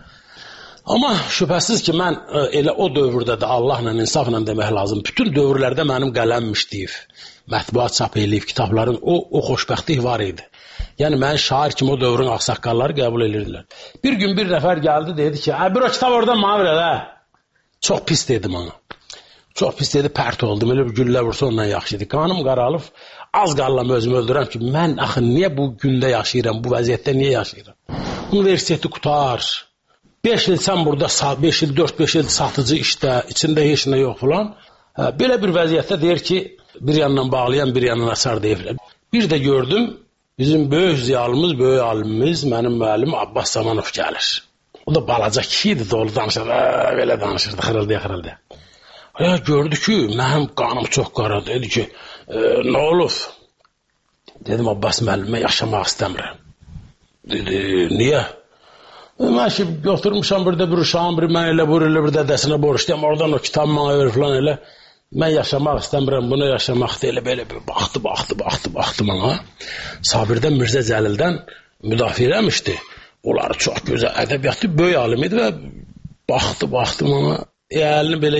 Amma şübhəsiz ki, mən elə o dövrdə də Allahla, insafla demək lazım. Bütün dövrlərdə mənim qələm işləyib, mətbuat çap eləyib, kitabların o xoşbəxtlik var idi. Yəni, mən şair kimi o dövrün ağsaqqalları qəbul edirdilər. Bir gün bir nəfər gəldi, dedi ki, bir o kitab oradan mənə ver, hə? Çox pis dedim ona. Çox pis dedi, pərt oldum. Elə bir güllə vursa ondan yaxşı idi. Qanım qaralıb, az qallam özümü öldürəm ki, mən axı niyə bu gündə yaşayıram, bu vəziyyətdə niyə yaşayıram? Universiteti qutar, 5 il sən burada, 5 il, 4-5 il satıcı işdə, içində heç nə yox falan. Belə bir vəziyyətdə deyir ki, bir yandan bağlayan, bir yandan açar deyirlər. Bir də gördüm, bizim böyük ziyalımız, böyük alimimiz, mənim müəllim Abbas Zamanov gəlir. O da balaca kişi idi, dolu danışırdı, belə danışırdı, xırıldı. Ya gördü ki, mənim qanım çox qaradır, dedi ki, nə olub? Dedim, Abbas müəllimə yaşamaq istəmirəm. Dedi, niyə? Mən ki, oturmuşam burada bir uşağım, bir mən elə bir dədəsinə borçluyam, oradan o kitab mənə verir falan elə. Mən yaşamaq istəmirəm, buna yaşamaq deyil, belə bir baxdı mənə. Sabirdən Mirzə Cəlildən müdafiə eləmişdi. Onları çox gözəl ədəbiyyatlı, böyük alim idi və baxdı mənə. Əlini belə,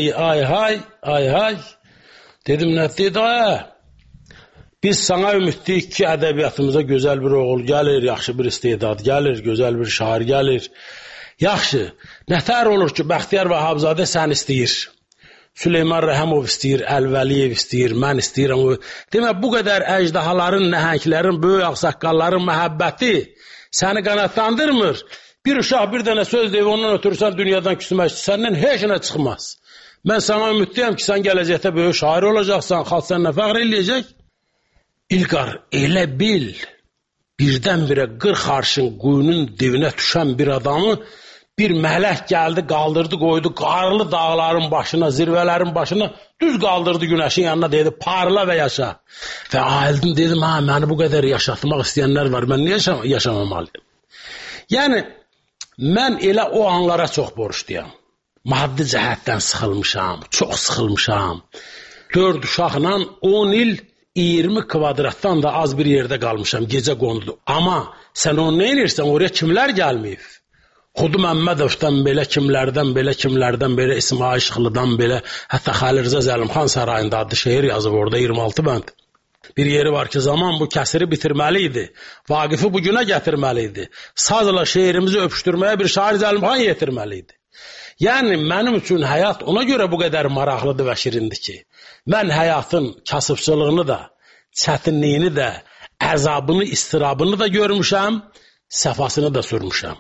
ay. Dedim, nə dedi, biz sana ümidliyik ki, ədəbiyyatımıza gözəl bir oğul gəlir, yaxşı bir istedad gəlir, gözəl bir şair gəlir. Yaxşı, nətər olur ki, Bəxtiyar Vahabzadə sən istəyir. Süleyman Rəhəmov istəyir, Əlvəliyev istəyir, mən istəyirəm. Demək, bu qədər əcdahaların, nəhənglərin, böyük ağsaqqalların məhəbbəti səni qanatlandırmır. Bir uşaq bir dənə söz deyib, ondan ötürürsən dünyadan küsmək, səndən heç nə çıxmaz. Mən sana ümidliyəm ki, sən gələcəkdə böyük şair olacaqsan, xalq səninlə fəxr eləyəcək. İlqar, elə bil, birdən-birə 40 arşın quyunun dibinə düşən bir adamı bir mələk gəldi, qaldırdı, qoydu qarlı dağların başına, zirvələrin başına, düz qaldırdı günəşin yanına, dedi, parla və yaşa. Və ayıldım, dedim, məni bu qədər yaşatmaq istəyənlər var, mən niyə yaşamamalıyım? Yəni, mən elə o anlara çox borçluyam. Maddi cəhətdən sıxılmışam, çox sıxılmışam. 4 uşaqla 10 il 20 kvadratdan da az bir yerdə qalmışam, gecə qonudu. Amma sən onu nə edirsən, oraya kimlər gəlməyib? Xudu Məmmədovdan belə, kimlərdən belə, İsmail Şıxlıdan belə, hətta Xəlil Rza Zəlimxan sarayında adlı şeir yazıb orada 26 bənd. Bir yeri var ki, zaman bu kəsiri bitirməli idi. Vaqifi bugünə gətirməli idi. Sazla şeirimizi öpüşdürməyə bir şair Zəlimxan yetirməli idi. Yəni, mənim üçün həyat ona görə bu qədər maraqlıdır və şirindir ki, mən həyatın kasıbçılığını da, çətinliyini də, əzabını, istirabını da görmüşəm, səfasını da sürmüşəm.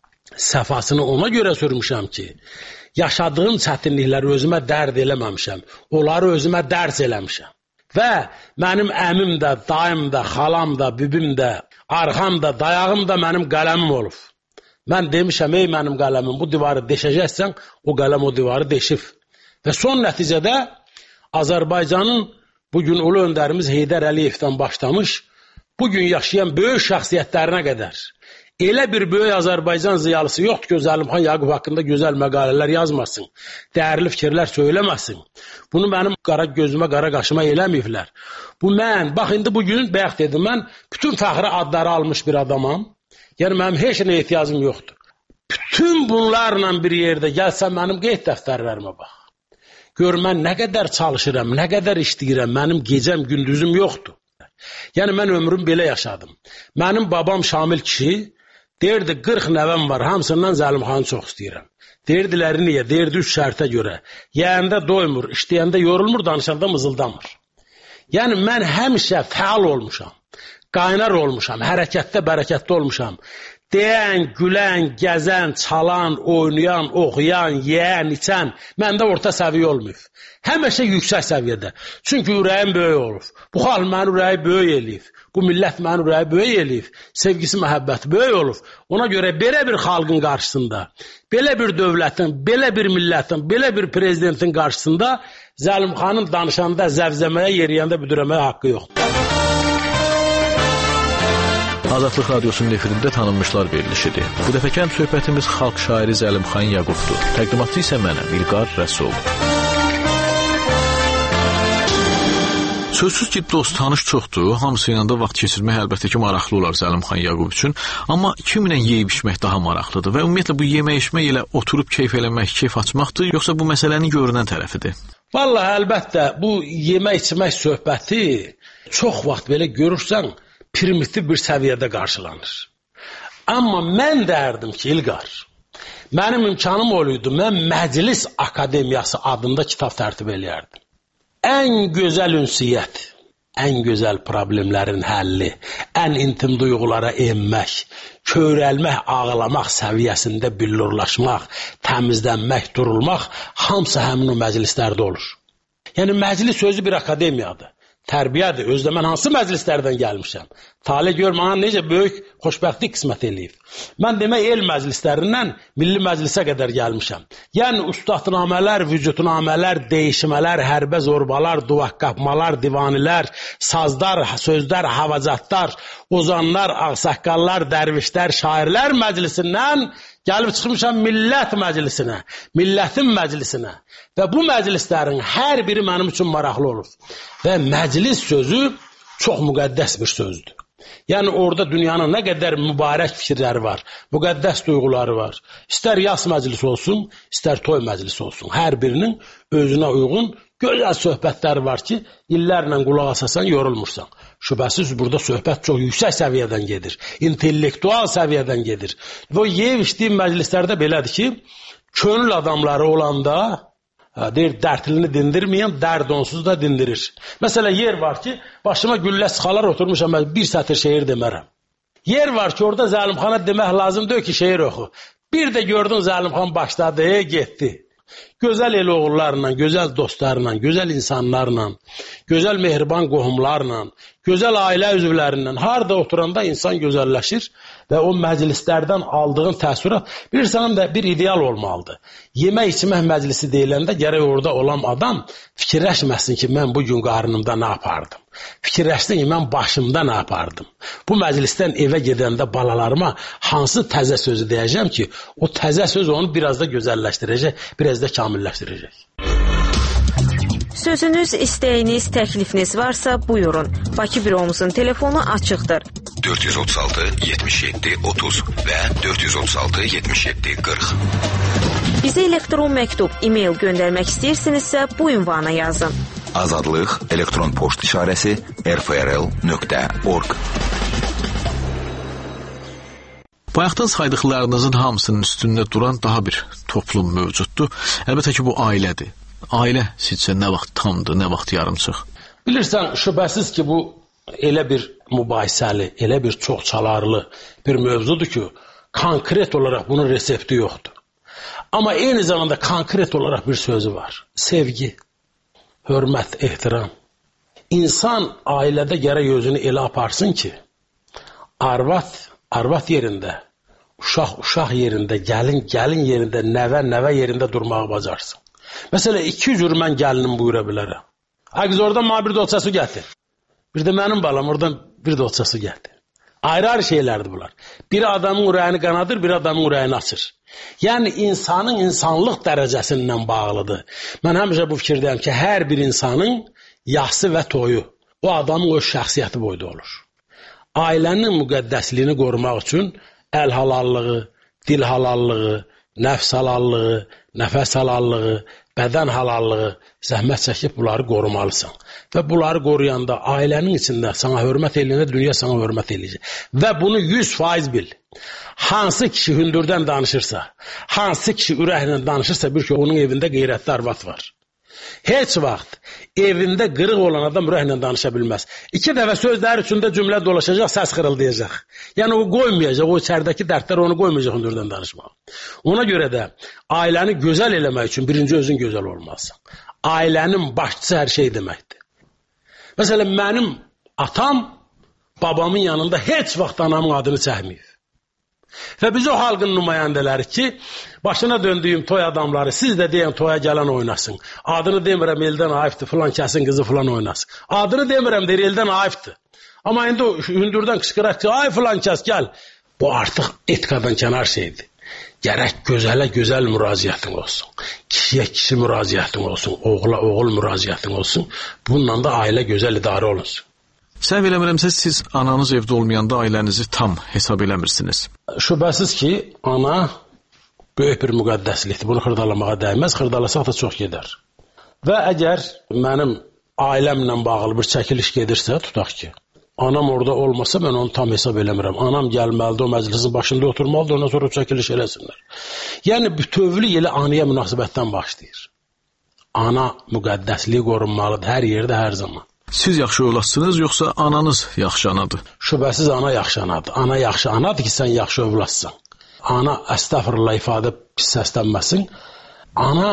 Səfasını ona görə sürmüşəm ki, yaşadığım çətinlikləri özümə dərd eləməmişəm, onları özümə dərs eləmişəm. Və mənim əmim də, dayım da, xalam da, bibim də, arxam da, dayağım da mənim qələmim olub. Mən demişəm, ey mənim qələmim, bu divarı deşəcəksən, o qələm o divarı deşib. Və son nəticədə Azərbaycanın bugün ulu öndərimiz Heydər Əliyevdən başlamış, bugün yaşayan böyük şəxsiyyətlərinə qədər elə bir böyük Azərbaycan ziyalısı yoxdur ki, Zəlimxan Yaqub haqqında gözəl məqalələr yazmasın, dəyərli fikirlər söyləməsin. Bunu mənim qara gözümə, qara qaşıma eləməyiblər. Bu mən, bax indi bugün bayaq dedim, mən bütün fəxri adları almış bir adamam. Yəni mənim heç nə ehtiyacım yoxdur. Bütün bunlarla bir yerdə gəlsəm mənim qeyd dəftərlərimə bax. Gör mən nə qədər çalışıram, nə qədər işləyirəm, mənim gecəm, gündüzüm yoxdur. Yəni mən ömrüm belə yaşadım. Mənim babam Şamil kişi deyirdi, 40 nəvəm var, hamısından Zəlimxanı çox istəyirəm. Deyirdilər, niyə? Deyirdi, 3 şərtə görə. Yəyəndə doymur, işləyəndə yorulmur, danışanda mızıldamır. Yəni, mən həmişə fəal olmuşam, qaynar olmuşam, hərəkətdə, bərəkətdə olmuşam. Deyən, gülən, gəzən, çalan, oynayan, oxuyan, yeyən, içən, məndə orta səviyyə olmayıb. Həmişə yüksək səviyyədə. Çünki ürəyim böyük olub. Bu xalq mənim ürəyi böyük eləyib. Bu millət mənim ürəyi böyük eləyib. Sevgisi, məhəbbəti böyük olub. Ona görə belə bir xalqın qarşısında, belə bir dövlətin, belə bir millətin, belə bir prezidentin qarşısında Zəlimxanın danışanda, zəvzəməyə, yeriyəndə büdürəməyə haqqı yoxdur. Azadlıq Radiosunun efirində tanınmışlar verilişidir. Bu dəfəkən söhbətimiz xalq şairi Zəlimxan Yaqubdur. Təqdimatçı isə mənəm, İlqar Rəsul. Sözsüz ki, dost, tanış çoxdur. Hamısı ilə də vaxt keçirmək əlbəttə ki, maraqlı olar Zəlimxan Yaqub üçün. Amma kiminlə yeyib-içmək daha maraqlıdır və ümumiyyətlə bu yemək-içmək ilə oturub keyf eləmək, keyf açmaqdır, yoxsa bu məsələnin görünən tərəfidir? Vallahi, əlbəttə, bu yemək-içmək söhbəti çox vaxt belə görürsən, primitiv bir səviyyədə qarşılanır. Amma mən dərdim ki, İlqar, Mənim imkanım oluydu, mən Məclis Akademiyası adında kitab tərtib eləyərdim. Ən gözəl ünsiyyət, ən gözəl problemlərin həlli, ən intim duyğulara enmək, köyrəlmək, ağlamaq səviyyəsində billurlaşmaq, təmizlənmək, durulmaq, hamısı həmin o məclislərdə olur. Yəni, məclis sözü bir akademiyadır. Tərbiyədir. Özdə mən hansı məclislərdən gəlmişəm? Talih gör, mənə necə böyük xoşbəxtlik qismət eləyib. Mən demək, el məclislərindən Milli Məclisə qədər gəlmişəm. Yəni, ustadnamələr, vücudnamələr, deyişmələr, hərbə zorbalar, duvaq qapmalar, divanilər, sazlar, sözlər, havacatlar, ozanlar, ağsaqqallar, dərvişlər, şairlər məclisindən gəlib çıxmışam millət məclisinə, millətin məclisinə. Və bu məclislərin hər biri mənim üçün maraqlı olur. Və məclis sözü çox müqəddəs bir sözdür. Yəni, orada dünyanın nə qədər mübarək fikirləri var, müqəddəs duyğuları var. İstər yas məclisi olsun, istər toy məclisi olsun. Hər birinin özünə uyğun gözəl söhbətləri var ki, illərlə qulaq asasan, yorulmursan. Şübhəsiz, burada söhbət çox yüksək səviyyədən gedir, intellektual səviyyədən gedir. Və yeyib içdiyim məclislərdə belədir ki, könül adamları olanda, deyir, dərdlini dindirməyən, dərd onsuz da dindirir. Məsələn, yer var ki, başıma güllə sıxalar oturmuşam, mən bir sətr şeir demərəm. Yer var ki, orada Zəlimxana demək lazım deyil ki, şeir oxu. Bir də gördün Zəlimxan başladı, getdi. Gözəl el oğullarla, gözəl dostlarla, gözəl insanlarla, gözəl mehriban qohumlarla, gözəl ailə üzvlərindən harada oturanda insan gözəlləşir və o məclislərdən aldığın təəssürat bilirsən də bir ideal olmalıdır. Yemək içmək məclisi deyiləndə gərək orada olan adam fikirləşməsin ki, mən bugün qarnımda nə yapardım. Fikirləşsin ki, mən başımda nə yapardım. Bu məclisdən evə gedəndə balalarıma hansı təzə sözü deyəcəm ki, o təzə söz onu biraz da gözəlləşdirəcək, biraz da kamilləşdirəcək. Sözünüz, istəyiniz, təklifiniz varsa buyurun. Bakı büromuzun telefonu açıqdır. 436 77 30 və 436 77 40. Bizə elektron məktub, e-mail göndərmək istəyirsinizsə bu ünvana yazın. Azadlıq elektron poçt işarəsi rfrl.org. Bayaqdan saydıqlarınızın hamısının üstündə duran daha bir toplum mövcuddur. Əlbəttə ki, bu ailədir. Ailə sizcə nə vaxt tamdır, nə vaxt yarımçıq? Bilirsən, şübhəsiz ki, bu elə bir mübahisəli, elə bir çox çalarlı bir mövzudur ki, konkret olaraq bunun resepti yoxdur. Amma eyni zamanda konkret olaraq bir sözü var. Sevgi, hörmət, ehtiram. İnsan ailədə gərək özünü elə aparsın ki, arvad yerində, uşaq yerində, gəlin yerində, nəvə yerində durmağı bacarsın. Məsələn, 2 cür mən gəlinim buyura bilərəm. Qız oradan mənə bir dotça su gətir. Bir də mənim balam oradan bir dotça su gətir. Ayrı-ayrı şeylərdir bunlar. Biri adamın ürəyini qanadır, biri adamın ürəyini açır. Yəni, insanın insanlıq dərəcəsindən bağlıdır. Mən həmişə bu fikirdəyəm ki, hər bir insanın yası və toyu o adamın öz şəxsiyyəti boyda olur. Ailənin müqəddəsliyini qorumaq üçün əl halallığı, dil halallığı, nəfs halallığı, nəfəs halallığı, bədən halallığı, zəhmət çəkib bunları qorumalısan. Və bunları qoruyanda ailənin içində sana hörmət eləyəndə dünya sana hörmət eləyəcək. Və bunu 100% bil. Hansı kişi hündürdən danışırsa, hansı kişi ürəklə danışırsa, bir ki, onun evində qeyrətli arvad var. Heç vaxt evində qırıq olan adam ürəklə danışa bilməz. 2 dəfə sözlər üçündə cümlə dolaşacaq, səs xırıldayacaq. Yəni o qoymayacaq, o içəridəki dərdlər onu qoymayacaq hündürdən danışmağa. Ona görə də ailəni gözəl eləmək üçün birinci özün gözəl olmalısın. Ailənin başçısı hər şey deməkdir. Məsələn, mənim atam babamın yanında heç vaxt anamın adını çəkməyib. Və biz o xalqın nümayəndələri ki, başına döndüyüm toy adamları, siz də deyən toya gələn oynasın. Adını demirəm, eldən ayıbdır, filan kəsin qızı filan oynasın. Adını demirəm, deyir, eldən ayıbdır. Amma indi o hündürdən qışqıraq ki, ay filan kəs, gəl. Bu artıq etikadan kənar şeydir. Gərək gözələ gözəl müraciətin olsun. Kişiyə kişi müraciətin olsun, oğula oğul müraciətin olsun. Bununla da ailə gözəl idarə olunsun. Səhv eləmirəmsə, siz ananız evdə olmayanda ailənizi tam hesab eləmirsiniz. Şübhəsiz ki, ana böyük bir müqəddəslikdir. Bunu xırdalamağa dəyməz, xırdalasaq da çox gedər. Və əgər mənim ailəmlə bağlı bir çəkiliş gedirsə, tutaq ki, Anam orada olmasa mən onu tam hesab eləmirəm. Anam gəlməlidir, o məclisin başında oturmalıdır, ondan sonra çəkiliş eləsinlər. Yəni bütövlük elə anaya münasibətdən başlayır. Ana müqəddəsliyi qorunmalıdır hər yerdə, hər zaman. Siz yaxşı övladsınız, yoxsa ananız yaxşı anadır? Şübhəsiz ana yaxşı anadır. Ana yaxşı anadır ki, sən yaxşı övladsan. Ana, əstəğfurullah ifadə pis səslənməsin. Ana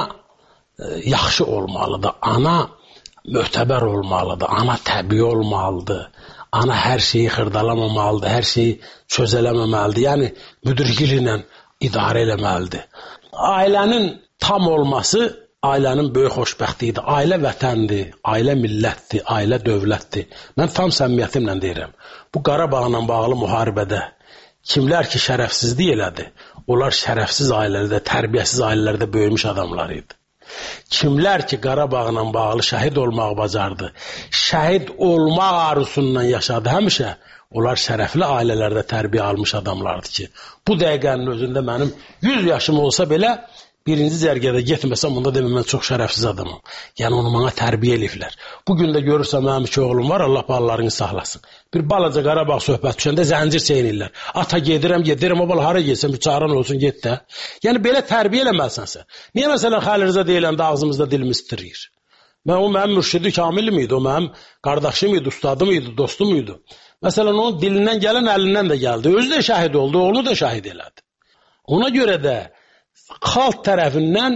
yaxşı olmalıdır. Ana mötəbər olmalıdır. Ana təbii olmalıdır. Ana hər şeyi xırdalamamalıdır, hər şeyi çözələməməlidir. Yəni, müdrikliklə idarə eləməlidir. Ailənin tam olması ailənin böyük xoşbəxtliyidir. Ailə vətəndir, ailə millətdir, ailə dövlətdir. Mən tam səmimiyyətimlə deyirəm. Bu Qarabağla bağlı müharibədə kimlər ki şərəfsizlik elədi, onlar şərəfsiz ailələrdə, tərbiyəsiz ailələrdə böyümüş adamlar idi. Kimlər ki Qarabağla bağlı şəhid olmaq bacardı, şəhid olmaq arzusundan yaşadı həmişə, onlar şərəfli ailələrdə tərbiyə almış adamlardır ki, bu dəqiqənin özündə mənim 100 yaşım olsa belə, birinci cərgədə getməsəm, onda deməm, mən çox şərəfsiz adamım. Yəni, onu mənə tərbiyə eləyiblər. Bugün də görürsəm, mənim 2 oğlum var, Allah balalarını saxlasın. Bir balaca Qarabağ söhbət düşəndə zəncir çeynirlər. Ata gedirəm, o bala hara getsən, bir çağıran olsun, get də. Yəni, belə tərbiyə eləməlisənsə. Niyə məsələn Xəlil Rza deyiləndə ağzımızda dilimiz titriyir? O mənim mürşidi Kamil idi, o mənim qardaşım idi, ustadım idi, dostum idi. Məsələn, onun dilindən gələn əlindən də gəldi. Özü də şəhid oldu, oğlu da şəhid elədi. Ona görə də xalq tərəfindən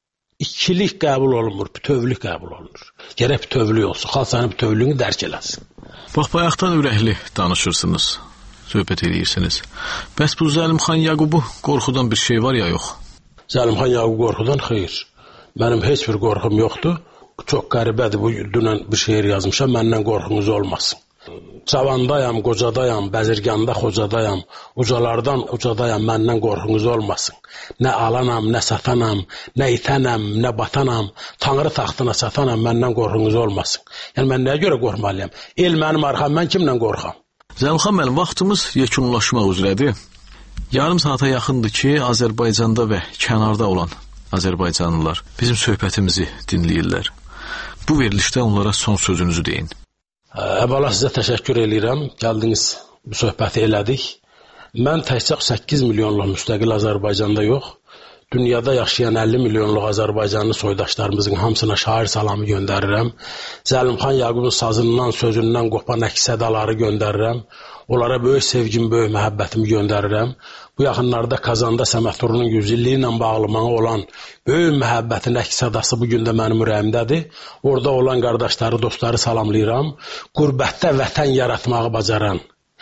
ikilik qəbul olunmur, bütövlük qəbul olunur. Gərək bütövlük olsun, xalq sənin bütövlüyünü dərk eləsin. Bax, bayaqdan ürəkli danışırsınız, söhbət edirsiniz. Bəs bu Zəlimxan Yaqubu qorxudan bir şey var ya yox? Zəlimxan Yaqub qorxudan xeyr. Mənim heç bir qorxum yoxdur. Çox qəribədir, bu dünən bir şeir yazmışam, məndən qorxunuz olmasın. Cavandayam, qocadayam, bəzirganda xocadayam, ucalardan ucadayam, məndən qorxunuz olmasın. Nə alanam, nə satanam, nə itənəm, nə batanam, Tanrı taxtına satanam, məndən qorxunuz olmasın. Yəni, mən nəyə görə qorxmalıyam? El mənim arxam, mən kimlə qorxam? Zəlimxan müəllim, vaxtımız yekunlaşmaq üzrədir. Yarım saata yaxındır ki, Azərbaycanda və kənarda olan Azərbaycanlılar bizim söhbətimizi dinləyirlər. Bu verilişdə onlara son sözünüzü deyin. Əvvəla sizə təşəkkür edirəm. Gəldiniz, bu söhbəti elədik. Mən təkcə 8 milyonluq müstəqil Azərbaycanda yox, dünyada yaşayan 50 milyonluq Azərbaycanlı soydaşlarımızın hamısına şair salamı göndərirəm. Zəlimxan Yaqubun sazından, sözündən qopan əks-sədaları göndərirəm. Onlara böyük sevgim, böyük məhəbbətimi göndərirəm. Bu yaxınlarda Kazanda Səməd-Nurunun 100 illiyi ilə bağlı mənə olan böyük məhəbbətin əks-sədası bugün də mənim ürəyimdədir. Orada olan qardaşları, dostları salamlayıram. Qürbətdə vətən yaratmağı bacaran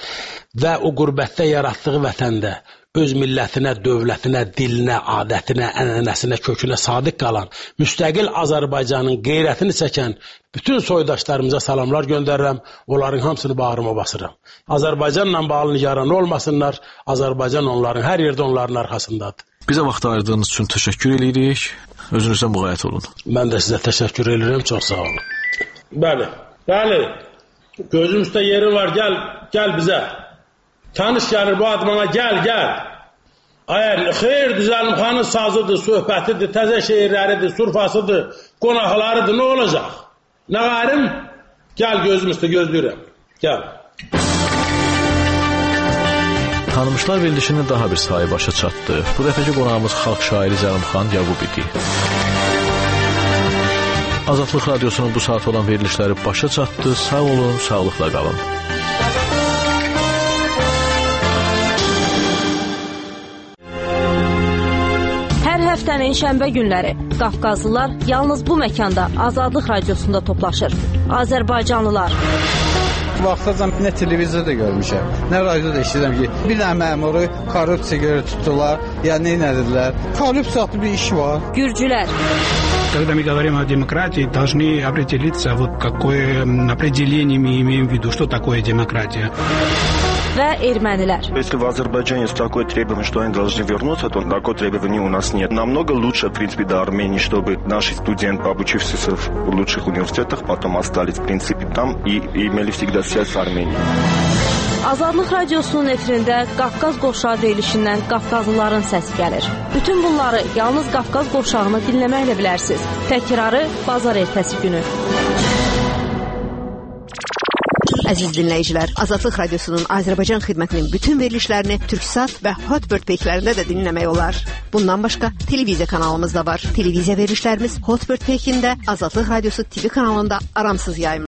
və o qürbətdə yaratdığı vətəndə öz millətinə, dövlətinə, dilinə, adətinə, ənənəsinə, kökünə sadiq qalan, müstəqil Azərbaycanın qeyrətini çəkən bütün soydaşlarımıza salamlar göndərirəm, onların hamısını bağrıma basıram. Azərbaycanla bağlı nigaran olmasınlar, Azərbaycan onların, hər yerdə onların arxasındadır. Bizə vaxt ayırdığınız üçün təşəkkür edirik, özünüzdən müğayət olun. Mən də sizə təşəkkür edirəm, çox sağ olun. Bəli, gözümüzdə yeri var, gəl bizə. Tanış gəlir bu admana, gəl. Xeyr, Zəlimxanın sazıdır, söhbətidir, təzə şeirləridir, surfasıdır, qonaqlarıdır, nə olacaq? Nə qarim? Gəl gözümüzdə, gözləyirəm, gəl. Tanımışlar verilişinin daha bir sayı başa çatdı. Bu dəfəki qonağımız xalq şairi Zəlimxan Yaqub idi. Azadlıq Radiosunun bu saat olan verilişləri başa çatdı. Sağ olun, sağlıqla qalın. Həftənin şənbə günləri Qafqazlılar yalnız bu məkanda Azadlıq Radiosunda toplaşır. Azərbaycanlılar. Vaxtacan nə televizorda görmüşəm, nə radioda eşidirəm ki, bir dənə məmuru korrupsiya görə tutdular, ya nə edirlər. Korrupsiyalı bir iş var. Gürcülər. Когда мы говорим о демократии, должны определиться, вот какое определение мы имеем в виду, что такое демократия. Və ermənilər. Если в Азербайджане есть такое требование, что они должны вернуться, то такого требования у нас нет. Намного лучше, в принципе, до Армении, чтобы наши студенты, обучившиеся в лучших университетах, потом остались, в принципе, там и имели всегда связь с Арменией. Azadlıq Radiosunun efirində Qafqaz Qovşağı verilişindən Qafqazlıların səsi gəlir. Bütün bunları yalnız Qafqaz Qovşağını dinləməklə bilərsiniz. Təkrarı bazar ertəsi günü. Əziz dinləyicilər, Azadlıq Radiosunun Azərbaycan xidmətinin bütün verilişlərini Türksat və Hotbird peykilərində də dinləmək olar. Bundan başqa televiziya kanalımız da var. Televiziya verilişlərimiz Hotbird peykində, Azadlıq Radiosu TV kanalında aramsız yayımlanır.